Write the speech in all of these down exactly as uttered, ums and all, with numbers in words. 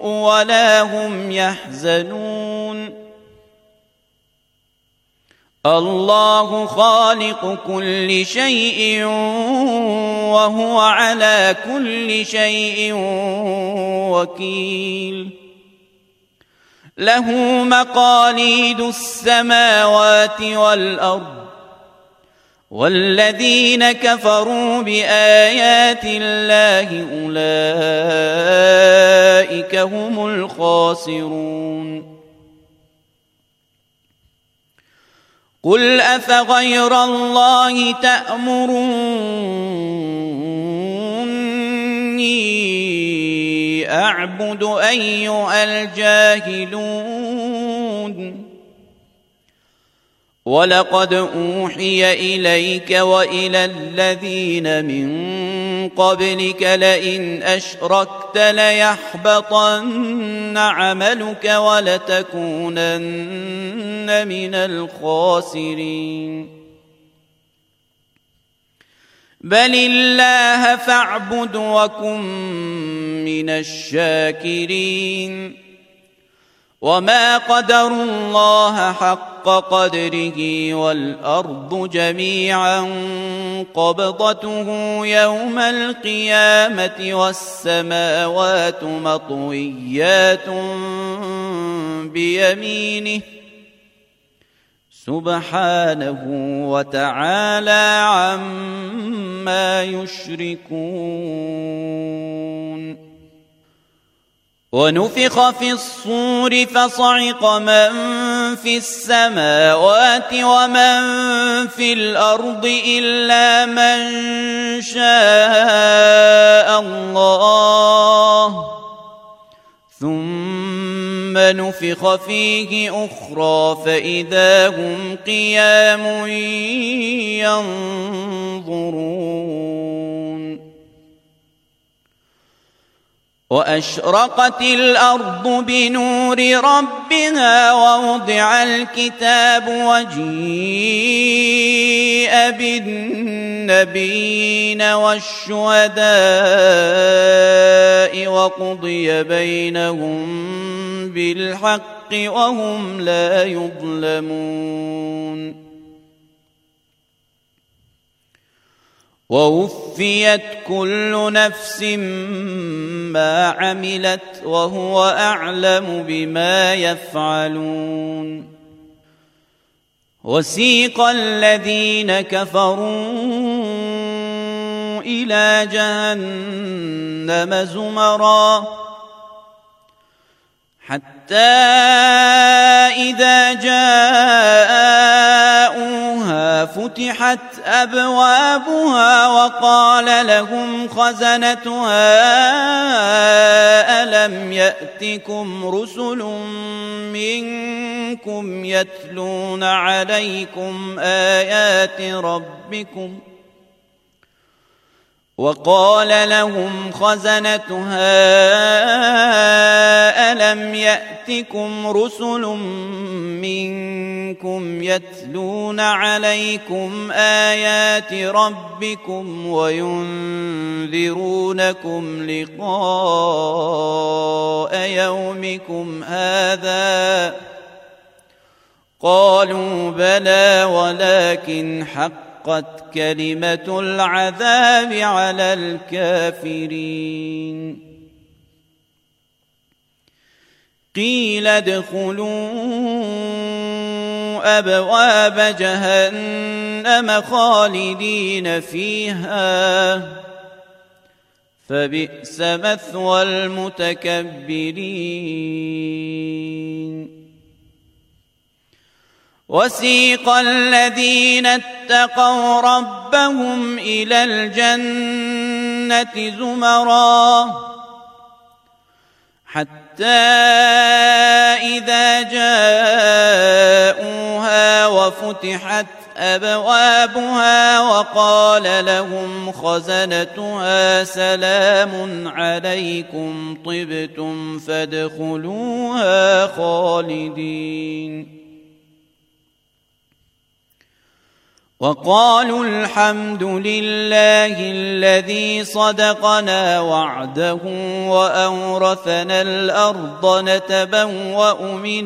ولا هم يحزنون الله خالق كل شيء وهو على كل شيء وكيل له مقاليد السماوات والأرض والذين كفروا بآيات الله أولئك هم الخاسرون قل أفغير الله تأمروني أعبد أيها الجاهلون ولقد أوحي إليك وإلى الذين من قبلك لئن أشركت ليحبطن عملك ولتكونن من الخاسرين بل الله فاعبد وكن من الشاكرين وما قدروا الله حق قدره والأرض جميعا قبضته يوم القيامة والسماوات مطويات بيمينه سبحانه وتعالى عما يشركون ونفخ في الصور فصعق من في السماوات ومن في الأرض إلا من شاء الله ثم نفخ فيه أخرى فإذا هم قيام ينظرون وأشرقت الأرض بنور ربها ووضع الكتاب وجيء بالنبيين والشهداء وقضي بينهم بالحق وهم لا يظلمون ووفيت كل نفس ما عملت وهو أعلم بما يفعلون وسيق الذين كفروا إلى جهنم زمرا حتى إذا جاءوها فتحت أبوابها وقال لهم خزنتها ألم يأتكم رسل منكم يتلون عليكم آيات ربكم وقال لهم خزنتها ألم يأتكم رسل منكم يتلون عليكم آيات ربكم وينذرونكم لقاء يومكم هذا قالوا بلى ولكن حق قد كلمة العذاب على الكافرين قيل ادخلوا أبواب جهنم خالدين فيها فبئس مثوى المتكبرين وسيق الذين اتقوا ربهم إلى الجنة زمرا حتى إذا جاءوها وفتحت أبوابها وقال لهم خزنتها سلام عليكم طبتم فادخلوها خالدين وقالوا الحمد لله الذي صدقنا وعده وأورثنا الأرض نتبوأ من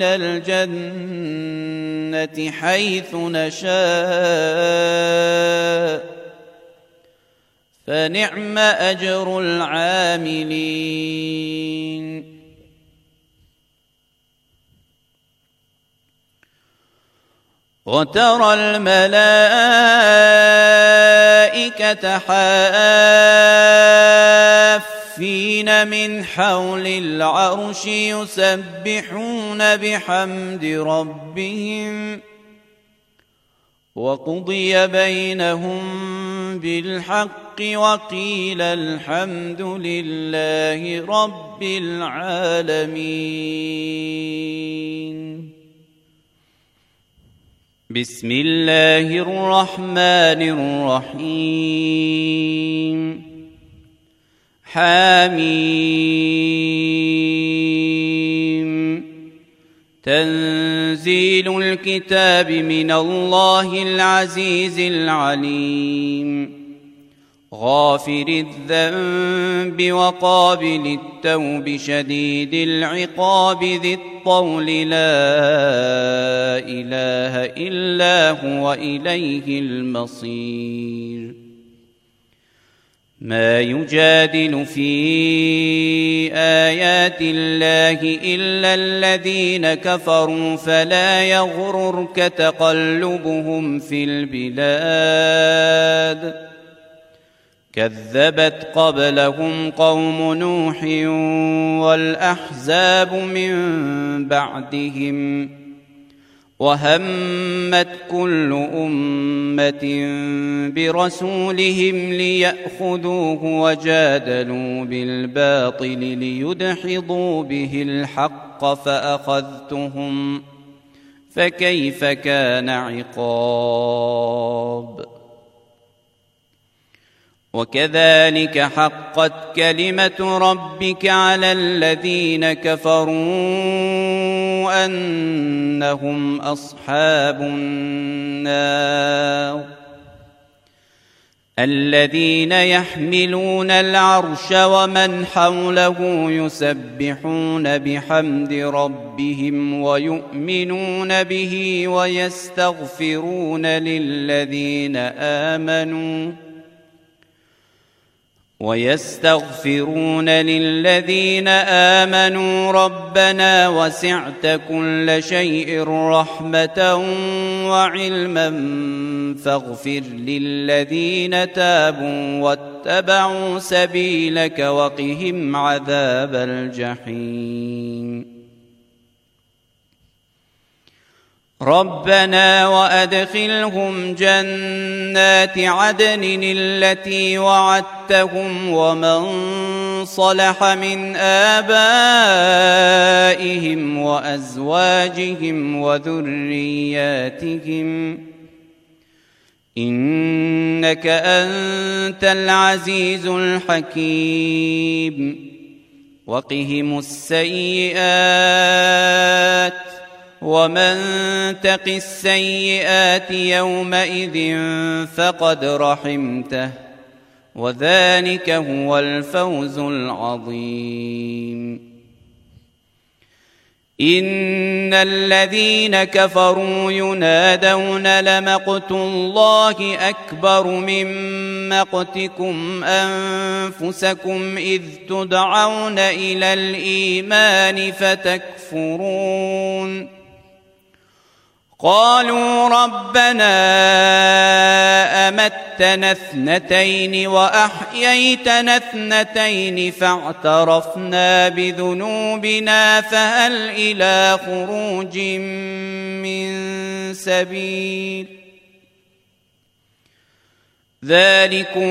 الجنة حيث نشاء فنعم أجر العاملين وترى الملائكة حافين من حول العرش يسبحون بحمد ربهم وقضي بينهم بالحق وقيل الحمد لله رب العالمين. بسم الله الرحمن الرحيم. حميم. تنزيل الكتاب من الله العزيز العليم. غافر الذنب وقابل التوب شديد العقاب ذي الطول لا إله إلا هو إليه المصير. ما يجادل في آيات الله إلا الذين كفروا فلا يغررك تقلبهم في البلاد. كذبت قبلهم قوم نوح والأحزاب من بعدهم وهمت كل أمة برسولهم ليأخذوه وجادلوا بالباطل ليدحضوا به الحق فأخذتهم فكيف كان عقاب. وكذلك حقت كلمة ربك على الذين كفروا أنهم أصحاب النار. الذين يحملون العرش ومن حوله يسبحون بحمد ربهم ويؤمنون به ويستغفرون للذين آمنوا ويستغفرون للذين آمنوا ربنا وسعت كل شيء رحمة وعلما فاغفر للذين تابوا واتبعوا سبيلك وقهم عذاب الجحيم. ربنا وأدخلهم جنات عدن التي وعدتهم ومن صلح من آبائهم وأزواجهم وذرياتهم إنك أنت العزيز الحكيم. وقهم السيئات ومن تق السيئات يومئذ فقد رحمته وذلك هو الفوز العظيم. إن الذين كفروا ينادون لمقت الله أكبر من مقتكم أنفسكم إذ تدعون إلى الإيمان فتكفرون. قالوا ربنا أمتنا اثنتين وأحييتنا اثنتين فاعترفنا بذنوبنا فهل إلى خروج من سبيل. ذلكم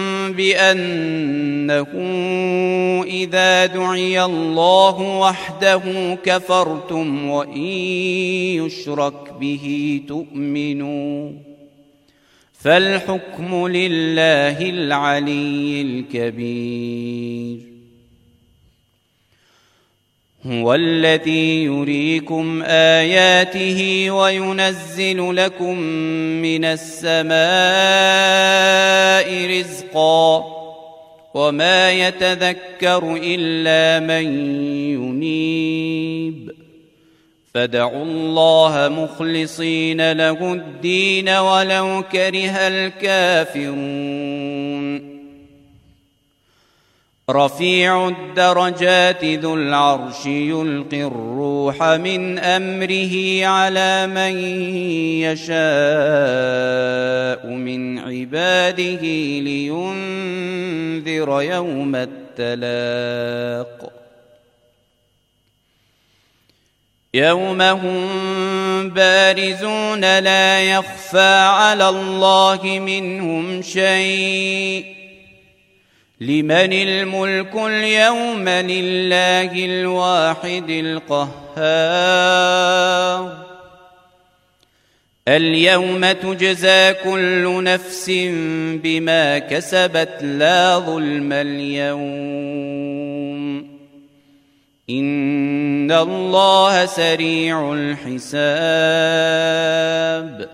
بأنه إذا دعي الله وحده كفرتم وإن يشرك به تؤمنوا فالحكم لله العلي الكبير. هو الذي يريكم آياته وينزل لكم من السماء رزقا وما يتذكر إلا من ينيب فادعوا الله مخلصين له الدين ولو كره الكافرون رفيع الدرجات ذو العرش يلقي الروح من أمره على من يشاء من عباده لينذر يوم التلاق يوم هم بارزون لا يخفى على الله منهم شيء لمن الملك اليوم لله الواحد القهار اليوم تجزى كل نفس بما كسبت لا ظلم اليوم إن الله سريع الحساب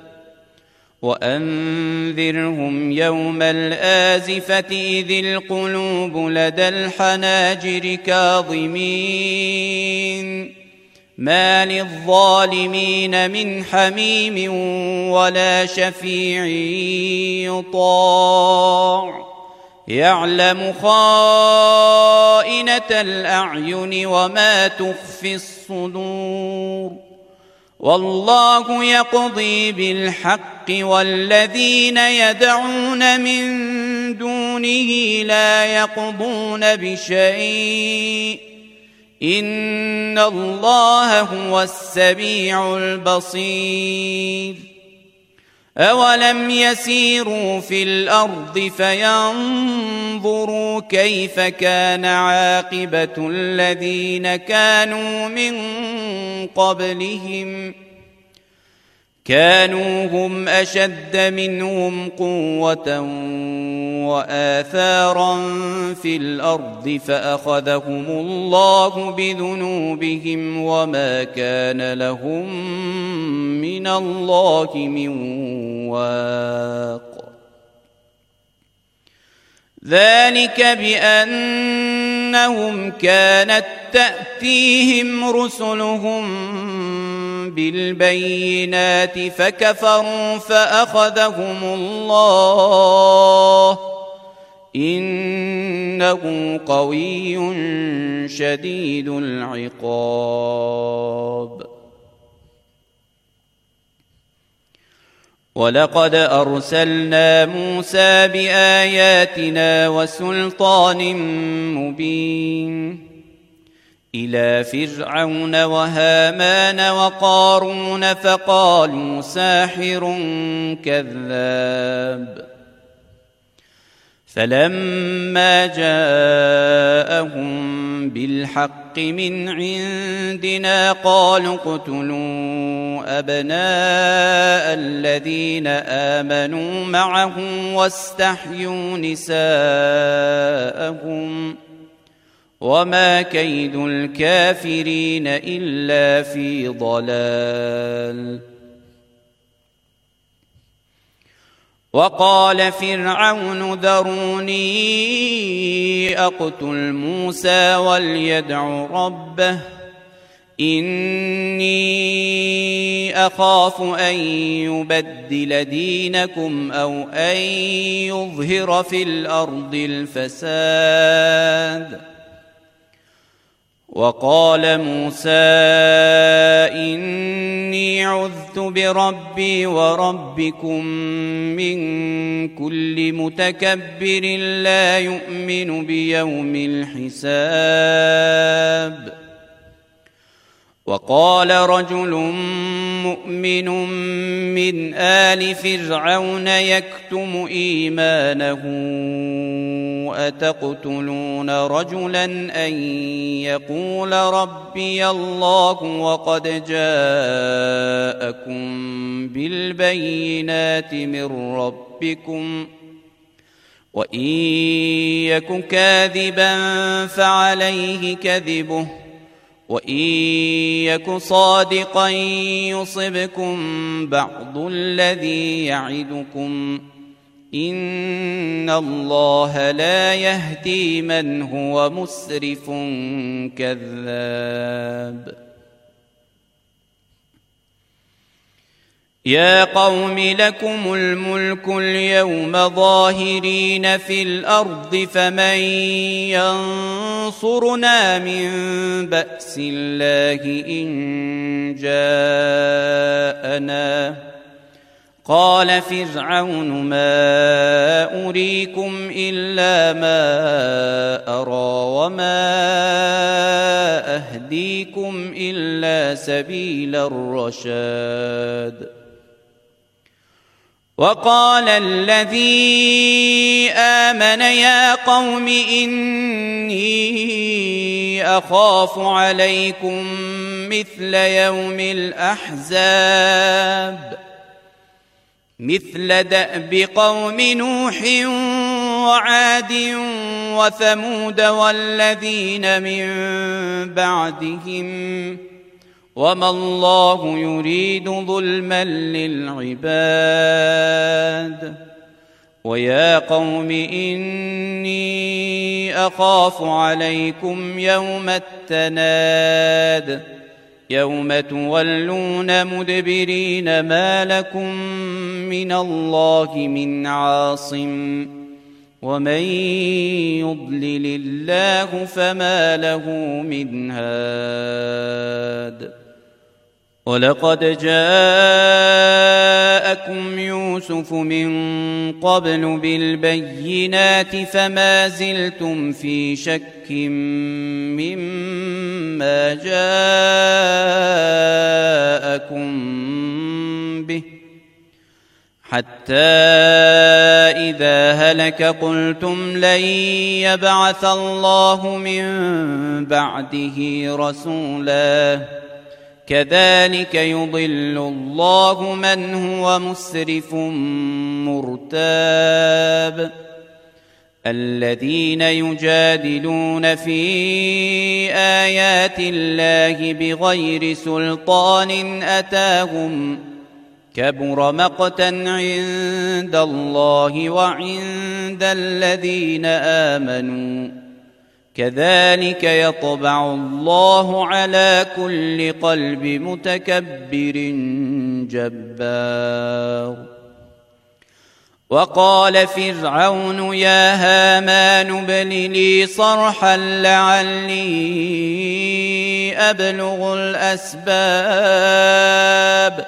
وأنذرهم يوم الآزفة إذ القلوب لدى الحناجر كاظمين ما للظالمين من حميم ولا شفيع يطاع يعلم خائنة الأعين وما تخفي الصدور والله يقضي بالحق والذين يدعون من دونه لا يقضون بشيء إن الله هو السميع البصير أولم يسيروا في الأرض فينظروا كيف كان عاقبة الذين كانوا من قبلهم كانوا هم أشد منهم قوة وآثارا في الأرض فأخذهم الله بذنوبهم وما كان لهم من الله من واق ذلك بأنهم كانت تأتيهم رسلهم بالبينات فكفروا فأخذهم الله إنه قوي شديد العقاب ولقد أرسلنا موسى بآياتنا وسلطان مبين إلى فرعون وهامان وقارون فقالوا ساحر كذاب فلما جاءهم بالحق من عندنا قالوا اقتلوا أبناء الذين آمنوا معه واستحيوا نساءهم وما كيد الكافرين إلا في ضلال وقال فرعون ذروني أقتل موسى وليدع ربه إني أخاف أن يبدل دينكم أو أن يظهر في الأرض الفساد وقال موسى إني عذت بربي وربكم من كل متكبر لا يؤمن بيوم الحساب وقال رجل مؤمن من آل فرعون يكتم إيمانه أتقتلون رجلا أن يقول ربي الله وقد جاءكم بالبينات من ربكم وإن يك كاذبا فعليه كذبه وإن يك صادقا يصبكم بعض الذي يعدكم إن الله لا يهدي من هو مسرف كذاب. يا قوم لكم الملك اليوم ظاهرين في الأرض فمن ينصرنا من بأس الله إن جاءنا قال فرعون ما أريكم إلا ما أرى وما أهديكم إلا سبيل الرشاد. وقال الذي آمن يا قوم إني أخاف عليكم مثل يوم الأحزاب مثل دأب قوم نوح وعاد وثمود والذين من بعدهم وما الله يريد ظلما للعباد. ويا قوم إني أخاف عليكم يوم التناد يوم تولون مدبرين ما لكم من الله من عاصم ومن يضلل الله فما له من هاد. ولقد جاءكم يوسف من قبل بالبينات فما زلتم في شك مما جاءكم به حتى إذا هلك قلتم لن يبعث الله من بعده رسولا كذلك يضل الله من هو مسرف مرتاب. الذين يجادلون في آيات الله بغير سلطان أتاهم كبر مقتا عند الله وعند الذين آمنوا كذلك يطبع الله على كل قلب متكبر جبار. وقال فرعون يا هامان ابن لي صرحا لعلي أبلغ الأسباب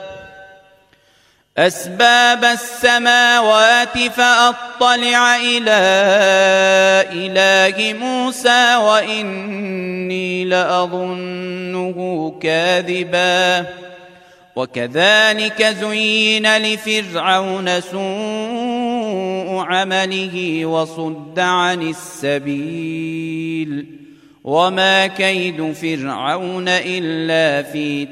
أسباب السماوات فأطلع إلى إله موسى وإني لأظنه كاذبا. وكذلك زين لفرعون سوء عمله وصد عن السبيل وما كيد فرعون إلا في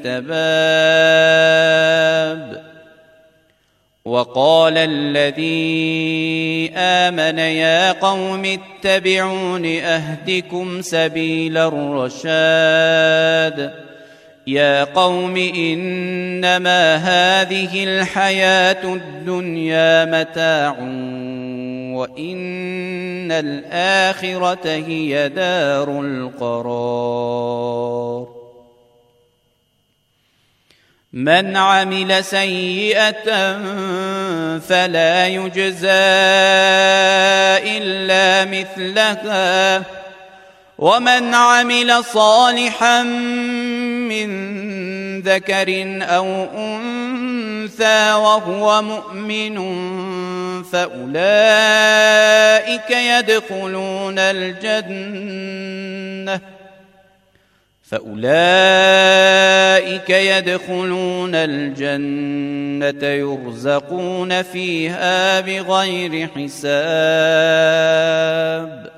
تباب. وقال الذي آمن يا قوم اتبعون أهدكم سبيل الرشاد. يا قوم إنما هذه الحياة الدنيا متاع وإن الآخرة هي دار القرار. من عمل سيئة فلا يجزى إلا مثلها ومن عمل صالحا من ذكر أو أنثى وهو مؤمن فأولئك يدخلون الجنة فأولئك يدخلون الجنة يرزقون فيها بغير حساب.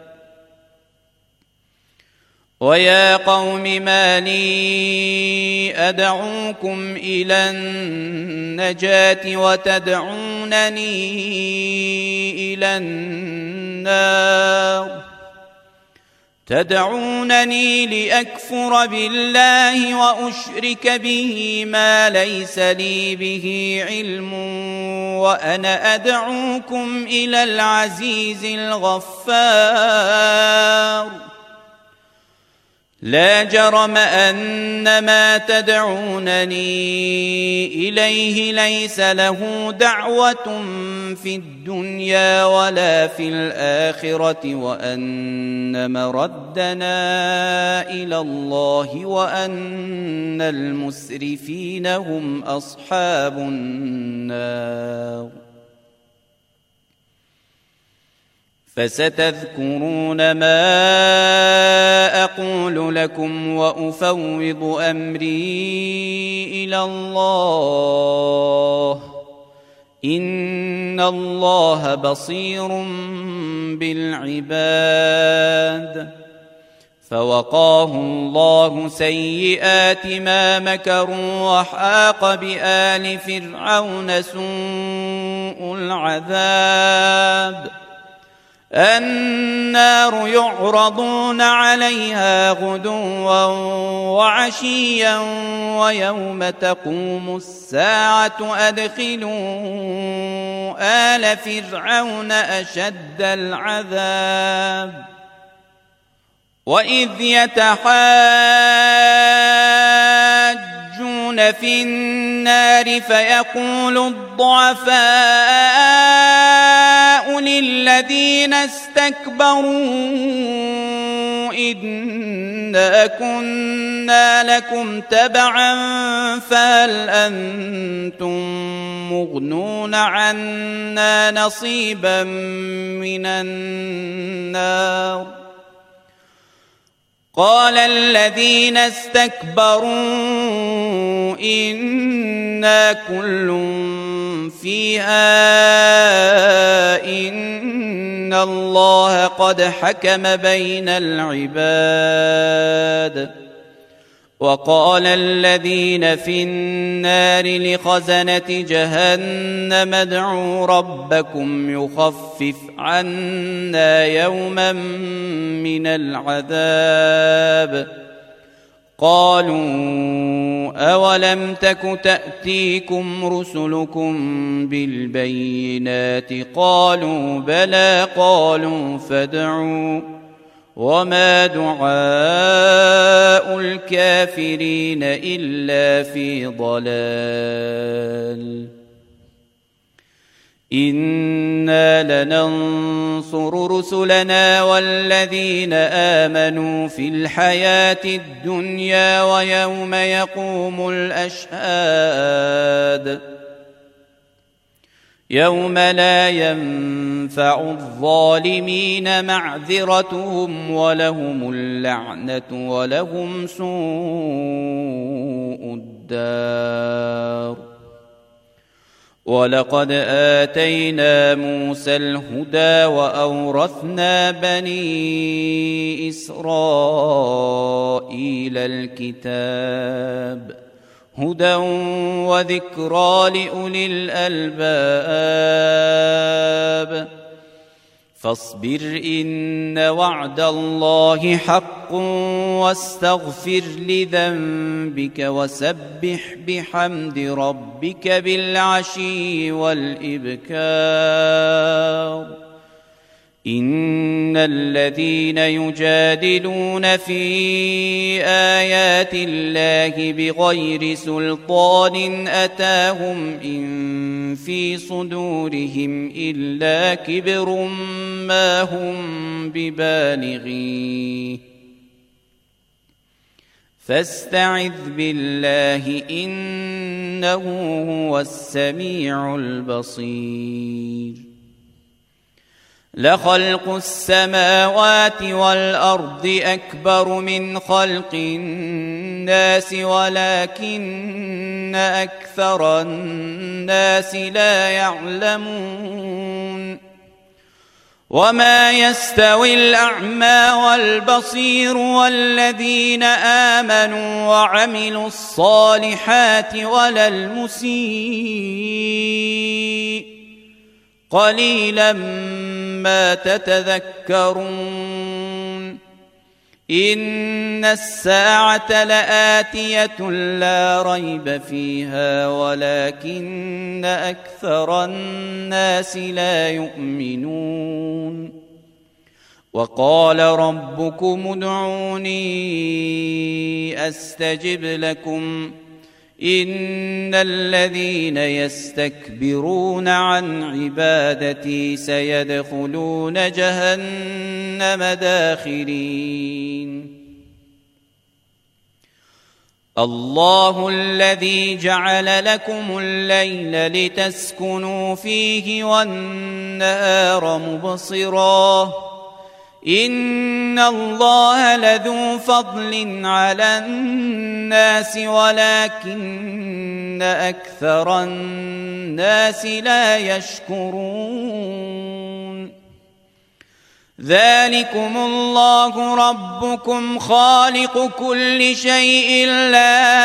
ويا قوم ما لي أدعوكم إلى النجاة وتدعونني إلى النار تدعونني لأكفر بالله وأشرك به ما ليس لي به علم وأنا أدعوكم إلى العزيز الغفار لا جرم أن ما تدعونني إليه ليس له دعوة في الدنيا ولا في الآخرة وأن مردنا إلى الله وأن المسرفين هم أصحاب النار فستذكرون ما أقول لكم وأفوض أمري إلى الله إن الله بصير بالعباد فوقاه الله سيئات ما مكروا وحاق بآل فرعون سوء العذاب النار يعرضون عليها غدوا وعشيا ويوم تقوم الساعة أدخلوا آل فرعون أشد العذاب وإذ يتحاجون في النار فيقول الضعفاء للذين استكبروا إنا كنا لكم تبعا فهل أنتم مغنون عنا نصيبا من النار قال الذين استكبروا إنا كل فيها إن الله قد حكم بين العباد وقال الذين في النار لخزنة جهنم ادعوا ربكم يخفف عنا يوما من العذاب قالوا أولم تك تأتيكم رسلكم بالبينات قالوا بلى قالوا فادعوا وما دعاء الكافرين إلا في ضلال إنا لننصر رسلنا والذين آمنوا في الحياة الدنيا ويوم يقوم الأشهاد يوم لا ينفع الظالمين معذرتهم ولهم اللعنة ولهم سوء الدار ولقد آتينا موسى الهدى وأورثنا بني إسرائيل الكتاب هدى وذكرى لأولي الألباب فاصبر إن وعد الله حق واستغفر لذنبك وسبح بحمد ربك بالعشي والإبكار إن الذين يجادلون في آيات الله بغير سلطان أتاهم إن في صدورهم إلا كبر ما هم ببالغيه فاستعذ بالله إنه هو السميع البصير لخلق السماوات والأرض أكبر من خلق الناس ولكن أكثر الناس لا يعلمون وما يستوي الأعمى والبصير والذين آمنوا وعملوا الصالحات ولا المسيء قليلا ما تتذكرون إن الساعة لآتية لا ريب فيها ولكن أكثر الناس لا يؤمنون وقال ربكم ادعوني أستجب لكم إن الذين يستكبرون عن عبادتي سيدخلون جهنم داخرين الله الذي جعل لكم الليل لتسكنوا فيه والنهار مبصرا إن الله لذو فضل على الناس ولكن أكثر الناس لا يشكرون ذلكم الله ربكم خالق كل شيء لا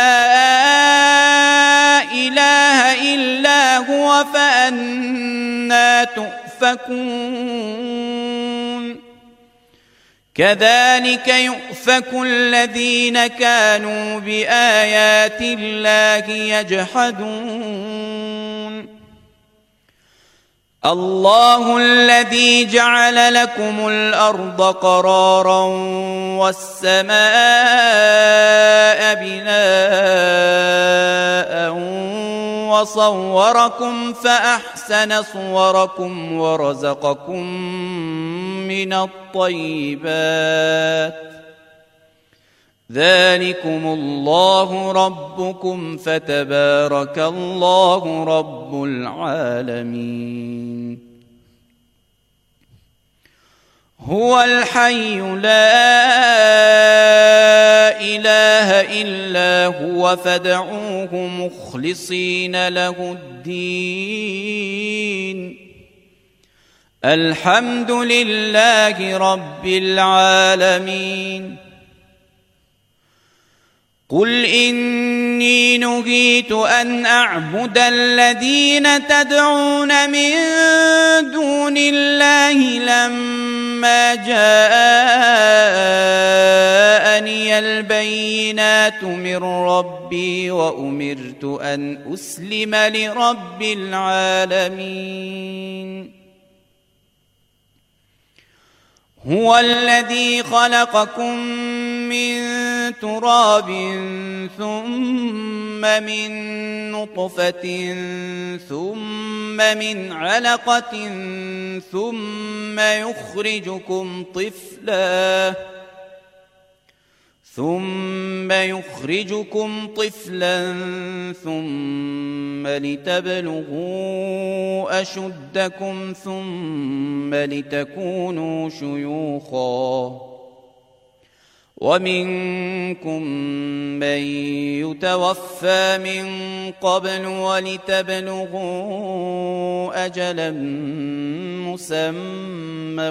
إله إلا هو فأنى تؤفكون كذلك يؤفك الذين كانوا بآيات الله يجحدون الله الذي جعل لكم الأرض قرارا والسماء بناء وصوركم فأحسن صوركم ورزقكم من الطيبات ذلكم الله ربكم فتبارك الله رب العالمين هو الحي لا إله إلا هو فادعوه مخلصين له الدين الحمد لله رب العالمين قل إني نهيت أن أعبد الذين تدعون من دون الله لما جاءني البينات من ربي وأمرت أن أسلم لرب العالمين هو الذي خلقكم من تراب ثم من نطفة ثم من علقة ثم يخرجكم طفلا ثم يخرجكم طفلا ثم لتبلغوا أشدكم ثم لتكونوا شيوخا ومنكم من يتوفى من قبل ولتبلغوا أجلا مسمى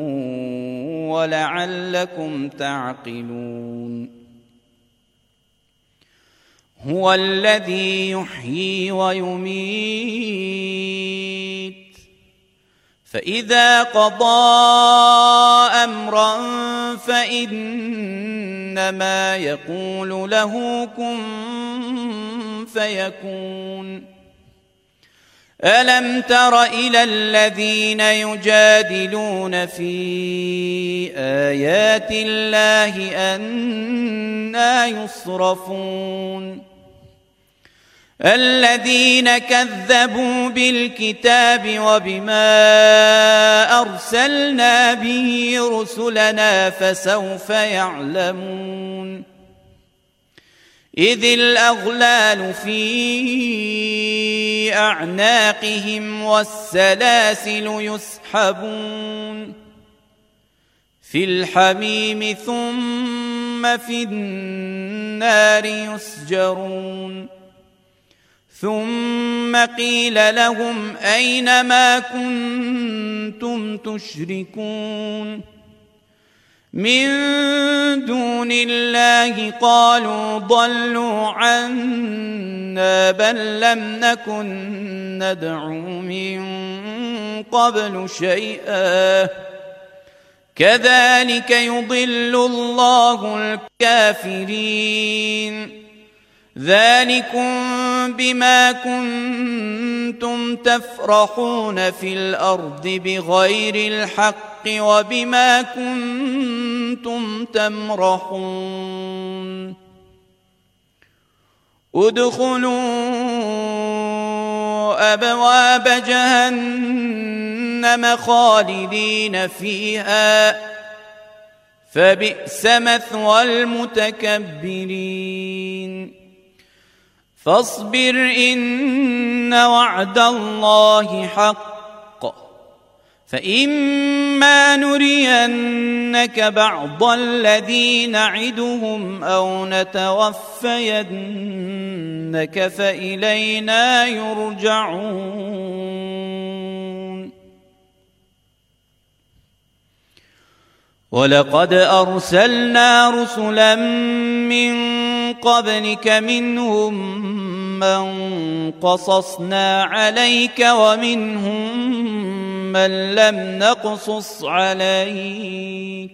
ولعلكم تعقلون هو الذي يحيي ويميت فإذا قضى أمرا فإنما يقول له كن فيكون ألم تر إلى الذين يجادلون في آيات الله أنى يصرفون الذين كذبوا بالكتاب وبما أرسلنا به رسلنا فسوف يعلمون إذ الأغلال في أعناقهم والسلاسل يسحبون في الحميم ثم في النار يسجرون ثم قيل لهم أين ما كنتم تشركون من دون الله قالوا ضلوا عنا بل لم نكن ندعو من قبل شيئا كذلك يضل الله الكافرين ذلكم بما كنتم تفرحون في الأرض بغير الحق وبما كنتم تمرحون ادخلوا أبواب جهنم خالدين فيها فبئس مثوى المتكبرين فاصبر إن وعد الله حق فإما نرينك بعض الذي نعدهم أو نتوفينك فإلينا يرجعون ولقد أرسلنا رسلا من قبلك منهم من قصصنا عليك ومنهم من لم نقصص عليك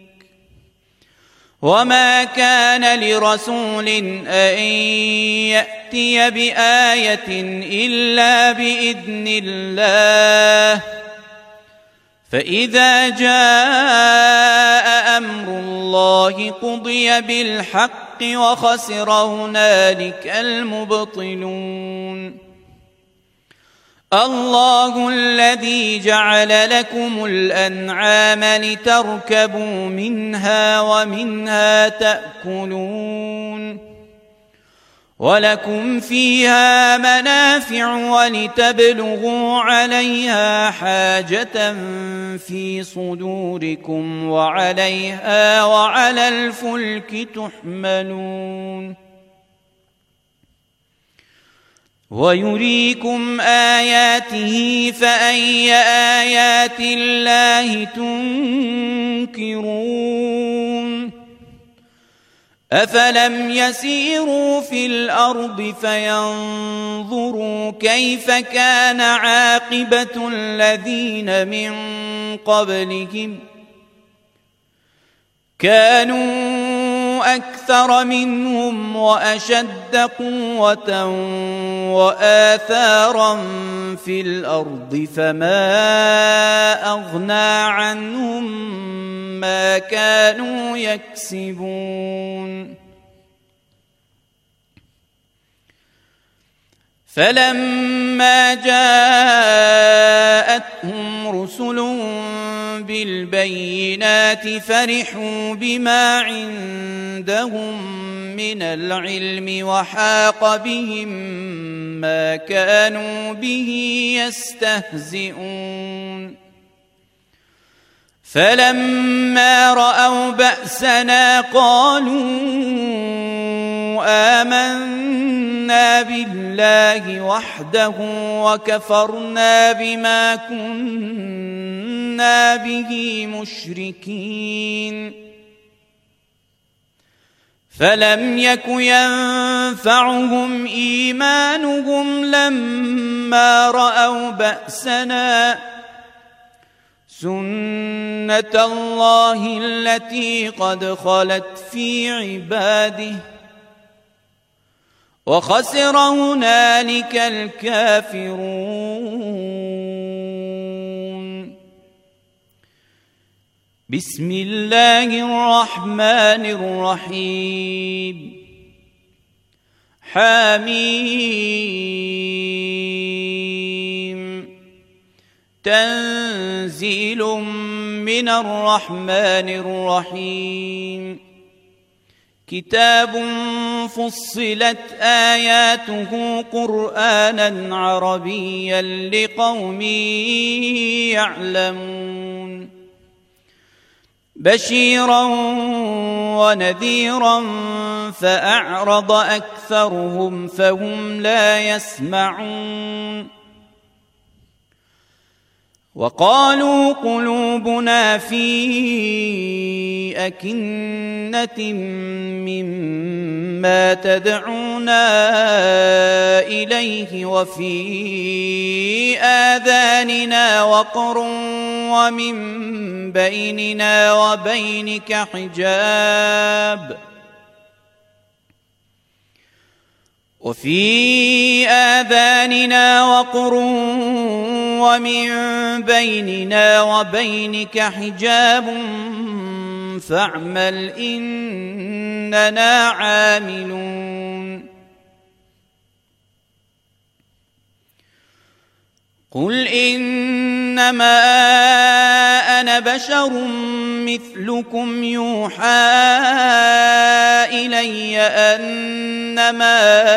وما كان لرسول أن يأتي بآية إلا بإذن الله فإذا جاء أمر الله قضي بالحق وخسر هنالك المبطلون الله الذي جعل لكم الأنعام لتركبوا منها ومنها تأكلون ولكم فيها منافع ولتبلغوا عليها حاجة في صدوركم وعليها وعلى الفلك تحملون ويريكم آياته فأي آيات الله تنكرون أفلم يسيروا في الأرض فينظروا كيف كان عاقبة الذين من قبلهم كانوا أكثر منهم وأشد قوة وآثارا في الأرض فما أغنى عنهم ما كانوا يكسبون فلما جاءتهم رسلهم بالبينات فرحوا بما عندهم من العلم وحاق بهم ما كانوا به يستهزئون فلما رأوا بأسنا قالوا آمنا بالله وحده وكفرنا بما كنا به مشركين فلم يك ينفعهم إيمانهم لما رأوا بأسنا سنة الله التي قد خلت في عباده وخسر هنالك الكافرون بسم الله الرحمن الرحيم حميم تنزيل من الرحمن الرحيم كتاب فصلت آياته قرآنا عربيا لقوم يعلمون بشيرا ونذيرا فأعرض أكثرهم فهم لا يسمعون وقالوا قلوبنا في أكنة مما تدعونا إليه وفي آذاننا وقر ومن بيننا وبينك حجاب وفي آذاننا وقر ومن بيننا وبينك حجاب فاعمل إننا عاملون قل إنما أنا بشر مثلكم يوحى إلي أنما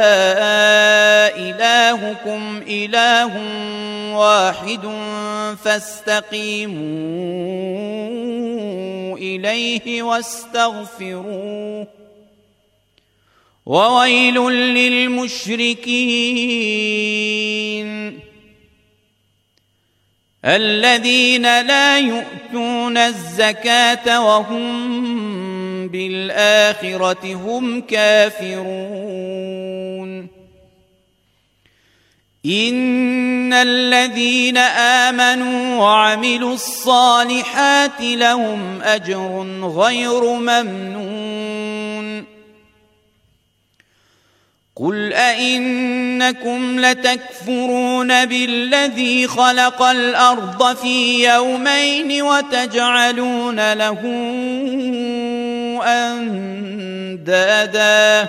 إلهكم إله واحد فاستقيموا إليه واستغفروه وويل للمشركين الذين لا يؤتون الزكاة وهم بالآخرة هم كافرون إن الذين آمنوا وعملوا الصالحات لهم أجر غير ممنون قل أئنكم لتكفرون بالذي خلق الأرض في يومين وتجعلون له أندادا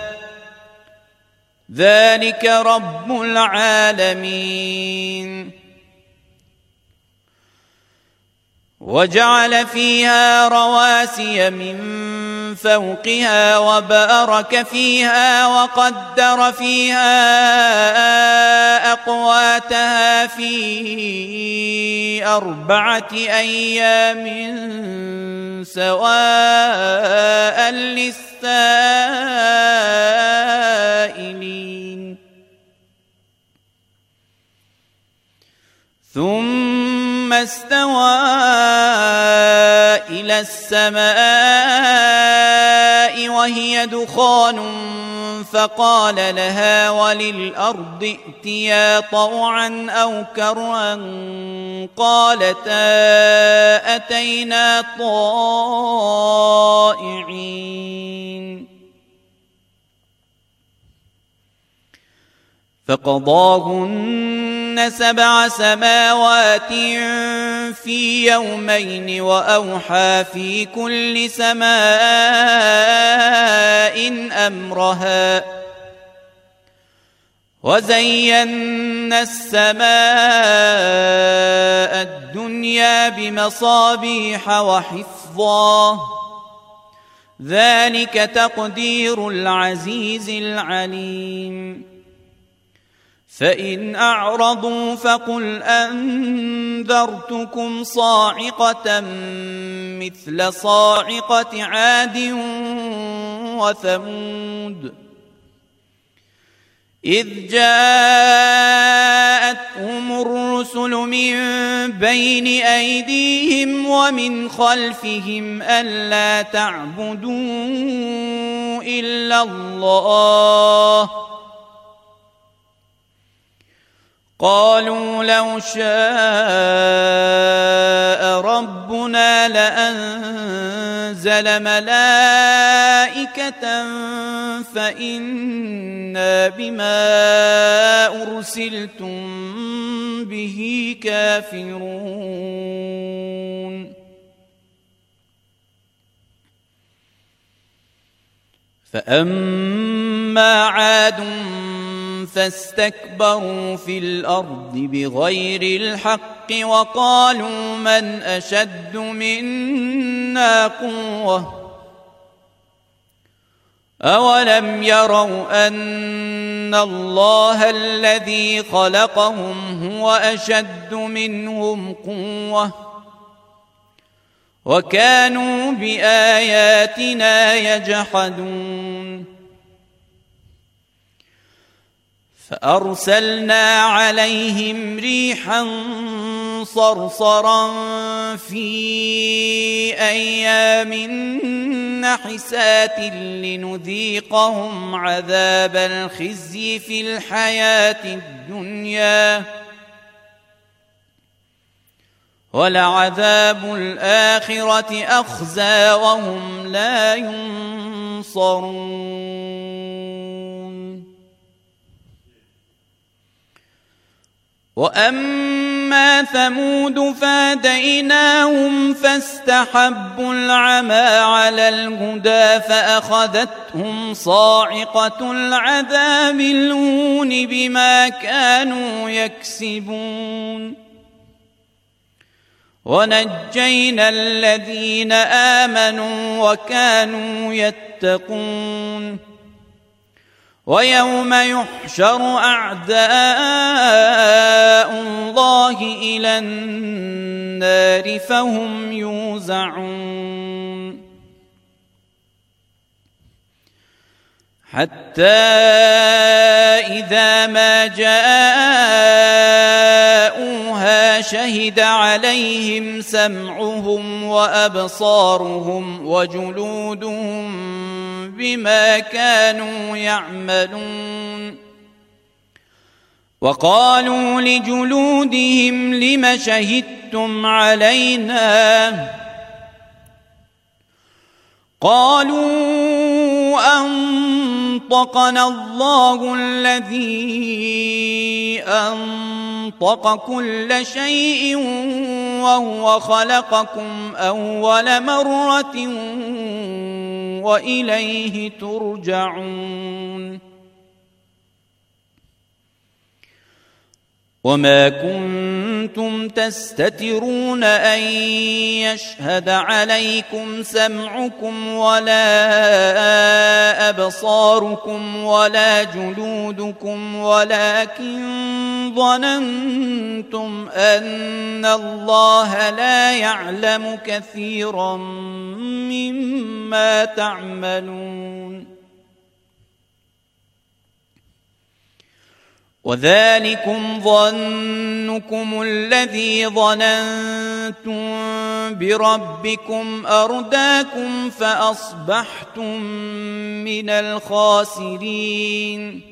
ذلك رب العالمين وجعل فيها رواسي من فوقها وبارك فيها وقدر فيها أقواتها في أربعة أيام سواء للسائلين ثم استوى إلى السماء وهي دخان فقال لها وللأرض ائتيا طوعا أو كرها قالتا أتينا طائعين فقضاهن سبع سماوات في يومين وأوحى في كل سماء أمرها وزينا السماء الدنيا بمصابيح وحفظا ذلك تقدير العزيز العليم فإن أعرضوا فقل أنذرتكم صاعقة مثل صاعقة عاد وثمود إذ جاءتهم الرسل من بين أيديهم ومن خلفهم ألا تعبدوا إلا الله قالوا لو شاء ربنا لأنزل ملائكة فإنا بما أرسلتم به كافرون فأما عاد فاستكبروا في الأرض بغير الحق وقالوا من أشد منا قوة أولم يروا أن الله الذي خلقهم هو أشد منهم قوة وكانوا بآياتنا يجحدون فأرسلنا عليهم ريحا صرصرا في أيام نحسات لنذيقهم عذاب الخزي في الحياة الدنيا ولعذاب الآخرة أخزى وهم لا ينصرون. وأما ثمود فهديناهم فاستحبوا العمى على الهدى فأخذتهم صاعقة العذاب الهون بما كانوا يكسبون. ونجينا الذين آمنوا وكانوا يتقون. ويوم يحشر أعداء الله إلى النار فهم يوزعون. حتى إذا ما جاءوها شهد عليهم سمعهم وأبصارهم وجلودهم بما كانوا يعملون. وقالوا لجلودهم لم شهدتم علينا؟ قالوا أنطقنا الله الذي أنطق كل شيء وهو خلقكم أول مرة وإليه ترجعون. وما كنتم تستترون أن يشهد عليكم سمعكم ولا أبصاركم ولا جلودكم ولكن ظننتم أن الله لا يعلم كثيرا مما تعملون. وذلكم ظنكم الذي ظننتم بربكم أرداكم فأصبحتم من الخاسرين.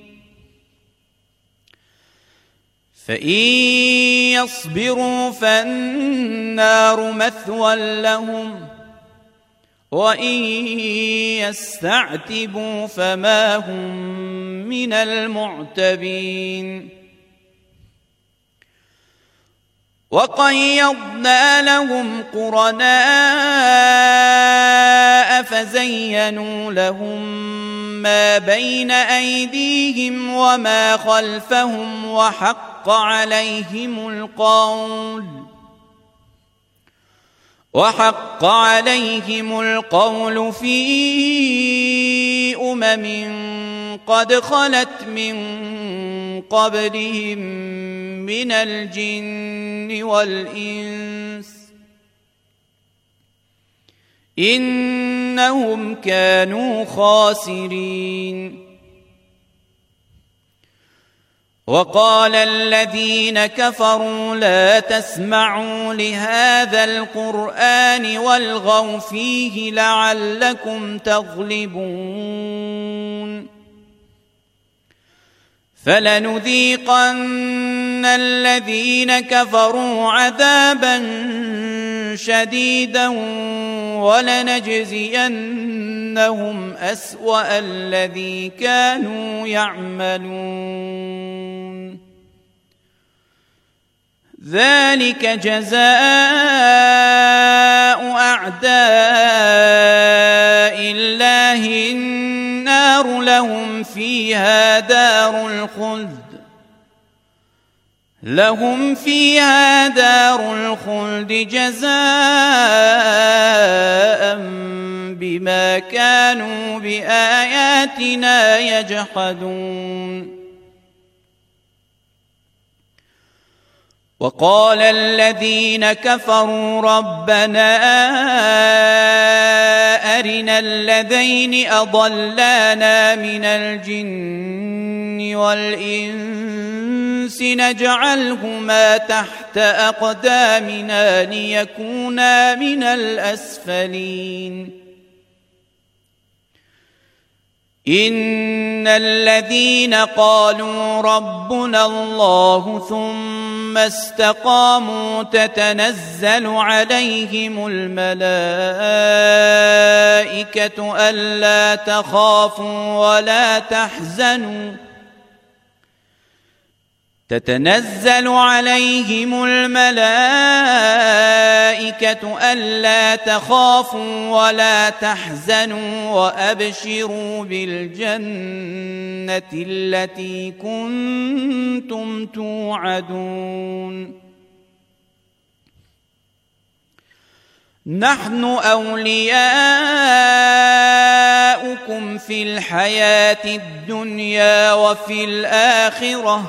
فإن يصبروا فالنار مثوى لهم وإن يستعتبوا فما هم من المعتبين. وقيضنا لهم قرناء فزينوا لهم ما بين أيديهم وما خلفهم وحق عليهم القول وحق عليهم القول في أمم قد خلت من قبلهم من الجن والإنس إنهم كانوا خاسرين. وقال الذين كفروا لا تسمعوا لهذا القرآن والغوا فيه لعلكم تغلبون. فلنذيقن الذين كفروا عذابا شديدا ولنجزينهم أسوأ الذي كانوا يعملون. ذلك جزاء أعداء الله النار لهم فيها دار الخلد لهم فيها دار الخلد جزاء بما كانوا بآياتنا يجحدون. وقال الذين كفروا ربنا أرنا الذين أضلانا من الجن والإنس الإنس نجعلهما تحت أقدامنا ليكونا من الأسفلين إن الذين قالوا ربنا الله ثم استقاموا تتنزل عليهم الملائكة ألا تخافوا ولا تحزنوا تتنزل عليهم الملائكة ألا تخافوا ولا تحزنوا وأبشروا بالجنة التي كنتم توعدون نحن أولياؤكم في الحياة الدنيا وفي الآخرة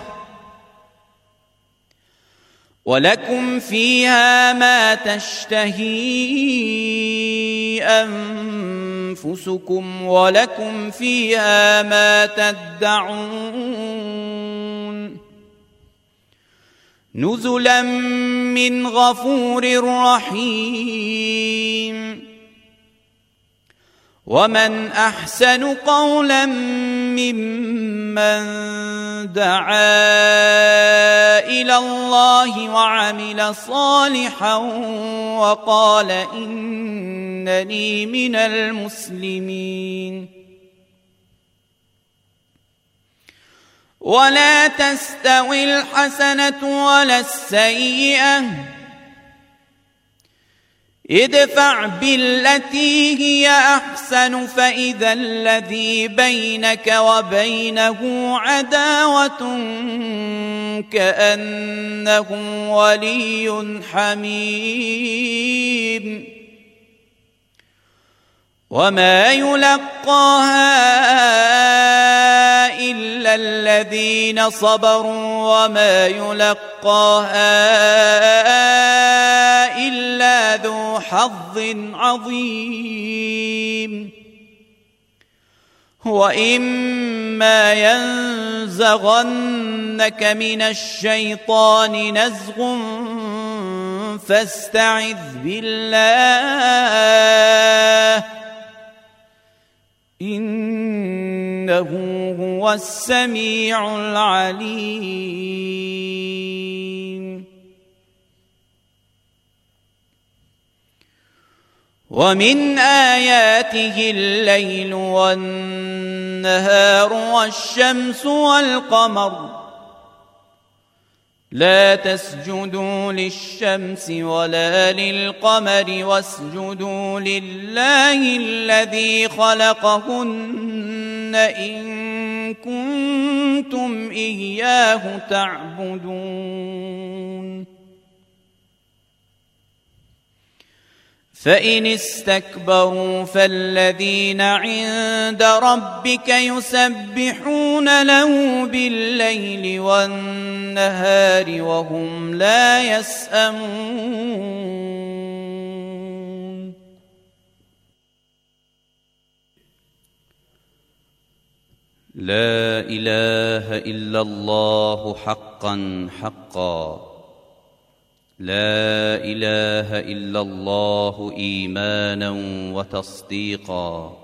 ولكم فيها ما تشتهي أنفسكم ولكم فيها ما تدعون نزلا من غفور رحيم ومن أحسن قولا ممن دعا إلى الله وعمل صالحا وقال إنني من المسلمين ولا تستوي الحسنة ولا السيئة ادفع بالتي هي أحسن فإذا الذي بينك وبينه عداوة كأنه ولي حميم وما يلقاها إلا الذين صبروا وما يلقاها إلا ذو حظ عظيم وإما ينزغنك من الشيطان نزغ فاستعذ بالله إنه هو السميع العليم ومن آياته الليل والنهار والشمس والقمر لا تسجدوا للشمس ولا للقمر واسجدوا لله الذي خلقهن إن كنتم إياه تعبدون فإن استكبروا فالذين عند ربك يسبحون له بالليل والنهار وهم لا يسأمون لا إله إلا الله حقا حقا لا إله إلا الله إيمانا وتصديقا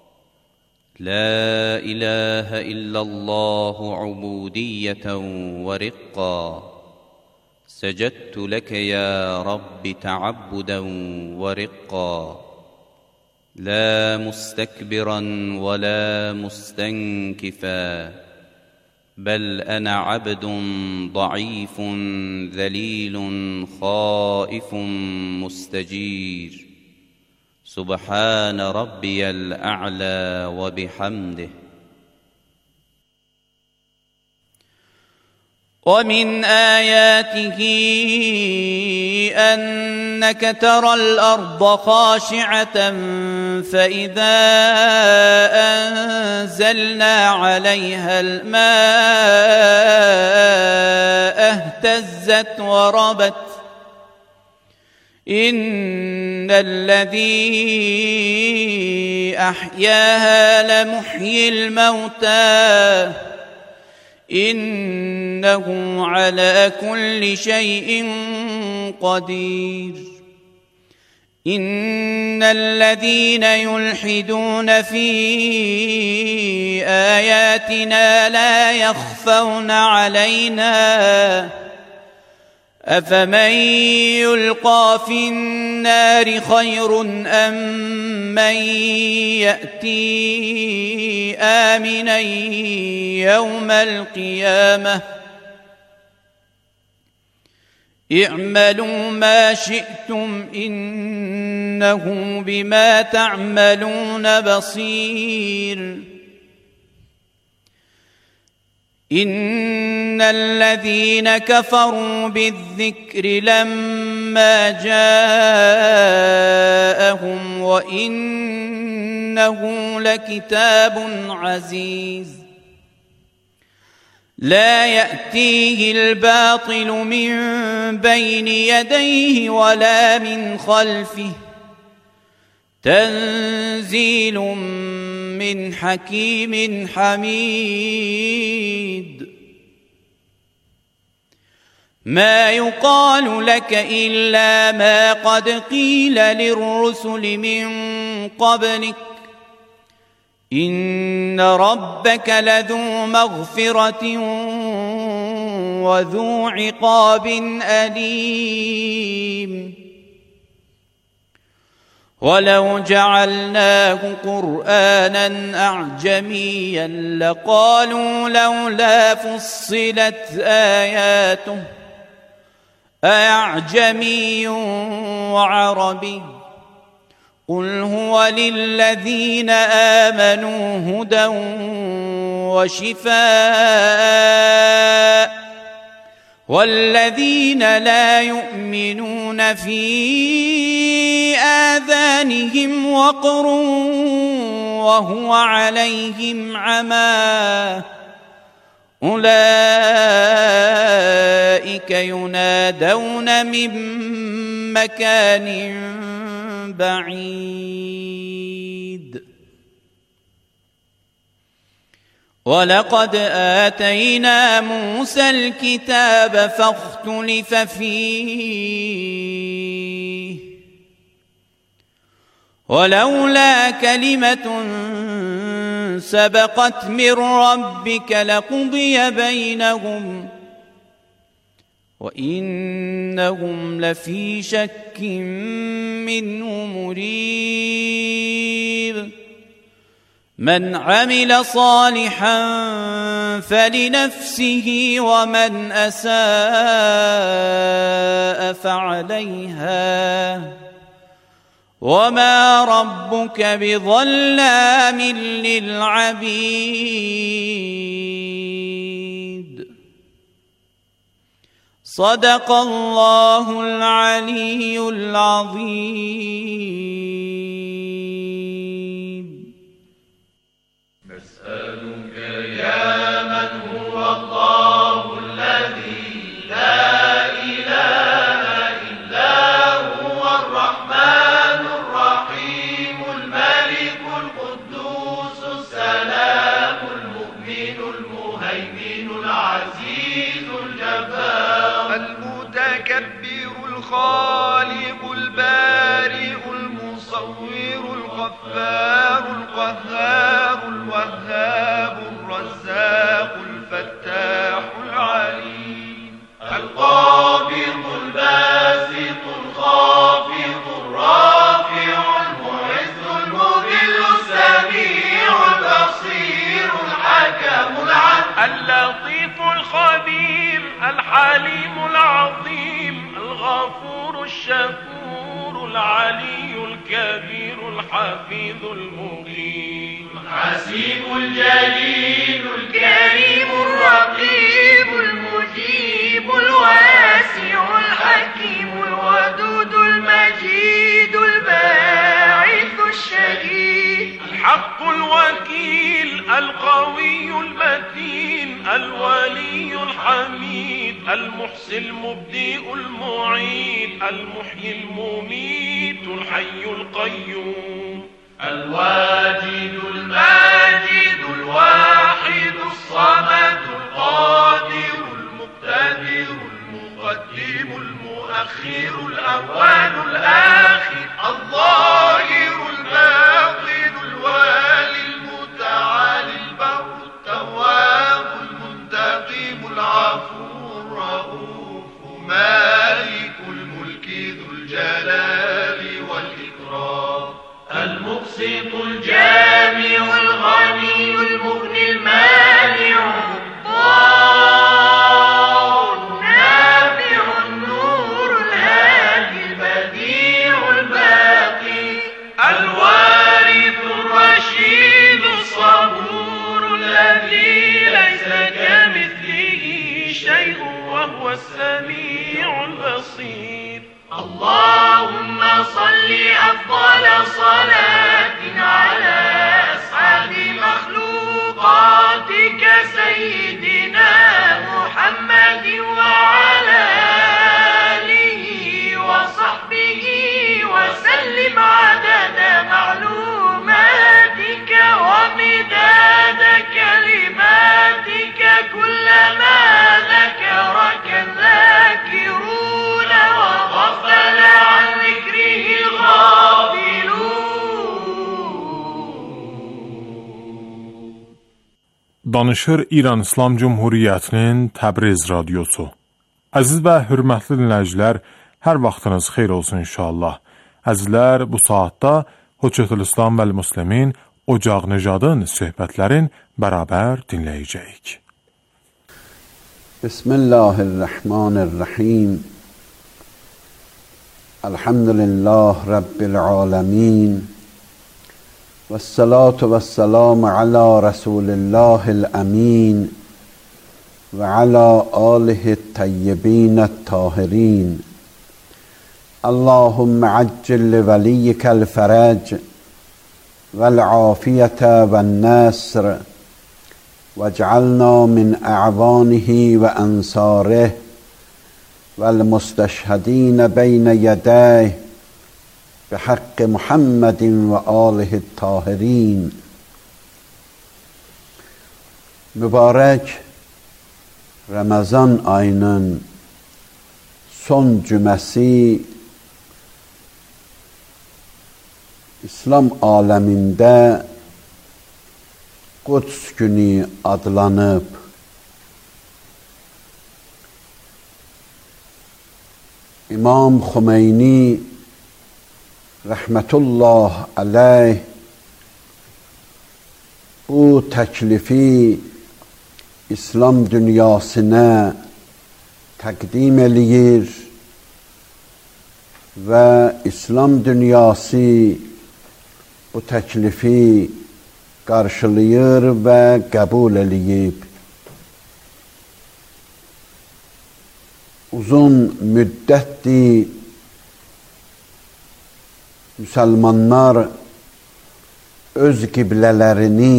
لا إله إلا الله عبودية ورقا سجدت لك يا رب تعبدا ورقا لا مستكبرا ولا مستنكفا بل أنا عبد ضعيف ذليل خائف مستجير سبحان ربي الأعلى وبحمده ومن آياته أنك ترى الأرض خاشعة فإذا أنزلنا عليها الماء اهتزت وربت إن الذي أحياها لمحيي الموتى إنه إنه على كل شيء قدير. إن الذين يلحدون في آياتنا لا يخفون علينا أفمن يلقى في النار خير أم من يأتي آمنا يوم القيامة اعملوا ما شئتم إنه بما تعملون بصير. إن الذين كفروا بالذكر لما جاءهم وإنه لكتاب عزيز لا يأتيه الباطل من بين يديه ولا من خلفه تنزيل من حكيم حميد. ما يقال لك إلا ما قد قيل للرسل من قبلك إن ربك لذو مغفرة وذو عقاب أليم. ولو جعلناه قرآنا أعجميا لقالوا لولا فصلت آياته أعجمي وعربي قل هو للذين آمنوا هدى وشفاء والذين لا يؤمنون في آذانهم وقر وهو عليهم عمى أولئك ينادون من مكان بعيد. ولقد آتينا موسى الكتاب فاختلف فيه ولولا كلمة سبقت من ربك لقضي بينهم وإنهم لفي شك منه مريب. من عمل صالحا فلنفسه ومن أساء فعليها وما ربك بظلام للعبيد. صدق الله العلي العظيم. نسألك يا من هو الله الذي لا إله إلا هو الرحمن الرحيم الملك القدوس السلام المؤمن المهيمن العزيز الجبار المتكبر الخالق البارئ المصور الغفار القهار الوهاب الرزاق الفتاح العليم القابض الباسط الخافض الرافع المعز المذل السميع البصير الحكم العدل اللطيف الخبير الحليم العظيم الغفور الشكور العلي الكبير الحفيظ المقيم الحسيب الجليل الكريم الرقيب المجيب الواسع الحكيم الودود المجيد الباعث الشهيد الحق الوكيل القوي المتين الولي الحميد المحصي المبدئ المعيد المحيي المميت الحي القيوم الواجد الماجد الواحد الصمد القادر وهو السميع البصير. اللهم صل أفضل صلاة على أسعد مخلوقاتك سيدنا محمد وعلى آله وصحبه وسلم عدد معلوماتك ومداد كلماتك كلما ذكرك الذاكرون وغفل عن ذكره الغافلون. Danışır İran İslam Cumhuriyyətinin Təbriz radiosu. Əziz və hörmətli dinləyicilər, hər vaxtınız xeyir olsun inşallah. Əzizlər, bu saatda Hüccətül İslam vəl Müslimin Ocaq Necadın söhbətlərin bərabər dinləyəcəyik. Bismillahirrahmanirrahim. Elhamdülillah Rabbil alemin. Vessalatu vesselamu ala Resulillahil amin. Ve ala alihi tayyibinet tahirin. Allahümme accil li veliyyikel feraj vel afiyete vel nasr vec'alna min a'vanihi ve ansarih vel musteşhedine beyne yedayh bihakkı Muhammedin ve alihi tahirin. Mübarek Ramazan ayının son cüməsi İslam aləmində Quds günü adlanıb. İmam Xümeyni rəhmətullah əleyh bu təklifi İslam dünyasına təqdim eləyir və İslam dünyası bu təklifi qarşılayır və qəbul eləyib. Uzun müddətdir müsəlmanlar öz qiblələrini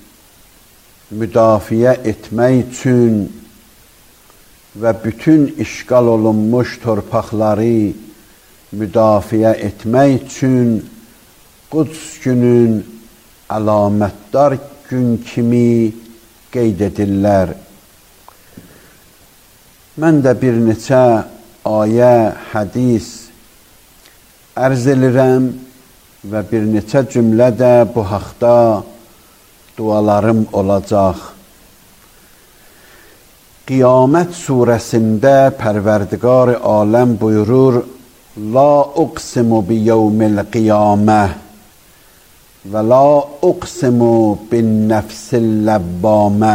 müdafiə etmək üçün və bütün işğal olunmuş torpaqları müdafiə etmək üçün Quds günün əlamətdar gün kimi qeyd edirlər. Mən də bir neçə ayə, hədis ərz edirəm və bir neçə cümlə də bu haqda dualarım olacaq. Qiyamət surəsində Pərverdigar-ı aləm buyurur: La uqsimu bi yevmil qiyamə və la uqsimu bin nəfsil ləbbamə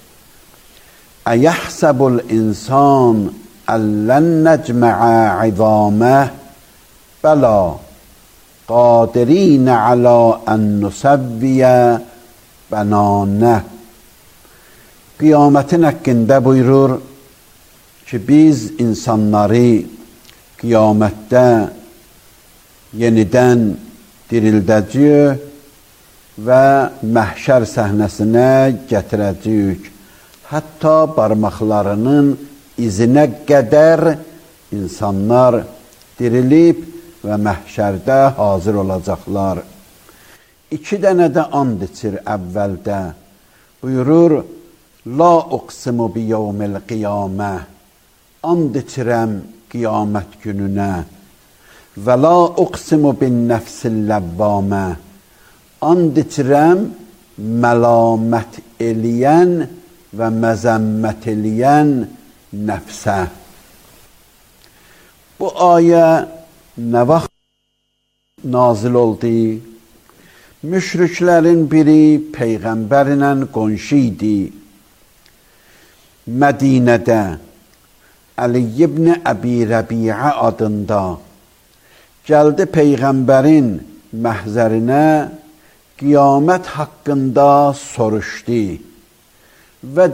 əyəhsəbul insan əllən nəcməə izamə bəla qadirinə alə ən nusəvviyə bənanə. Qiyamətin haqqında buyurur ki, biz insanları qiyamətdə yenidən dirildəcəyik və məhşər səhnəsinə gətirəcəyik. Hətta barmaqlarının izinə qədər insanlar dirilib və məhşərdə hazır olacaqlar. İki dənə də and içir əvvəldə. Buyurur: La uqsimu bi yevmil qiyamə. And içirəm qiyamət gününə. Və la uqsimu bin nəfsil ləbbamə. And içirəm məlamət eləyən və məzəmmət eləyən nəfsə. Bu ayə nə vaxt nazil oldu? Müşriklərin biri Peyğəmbərlə qonşu idi. Mədinədə Əli ibn Əbi Rəbiə adında gəldi Peyğəmbərin məhzərinə, qiyamət haqqında soruşdu və